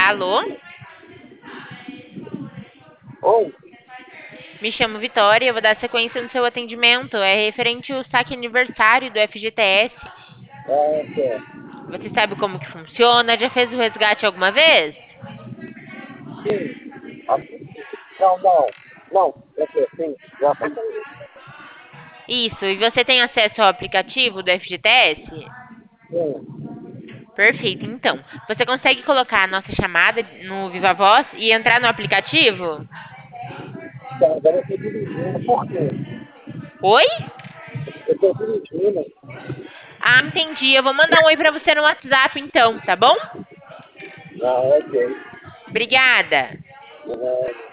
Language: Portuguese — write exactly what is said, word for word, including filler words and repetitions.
Alô? Oi? Me chamo Vitória, eu vou dar sequência no seu atendimento. É referente ao saque aniversário do F G T S. É, é, Você sabe como que funciona? Já fez o resgate alguma vez? sim. Assim, não, não. Não, é que sim, já passei. Isso, e você tem acesso ao aplicativo do F G T S? Sim. Perfeito, então. Você consegue colocar a nossa chamada no Viva Voz e entrar no aplicativo? Então, agora eu estou dirigindo. Por quê? Oi? Eu estou dirigindo. Ah, entendi. Eu vou mandar um oi pra você no WhatsApp então, tá bom? Ah, ok. Obrigada. É,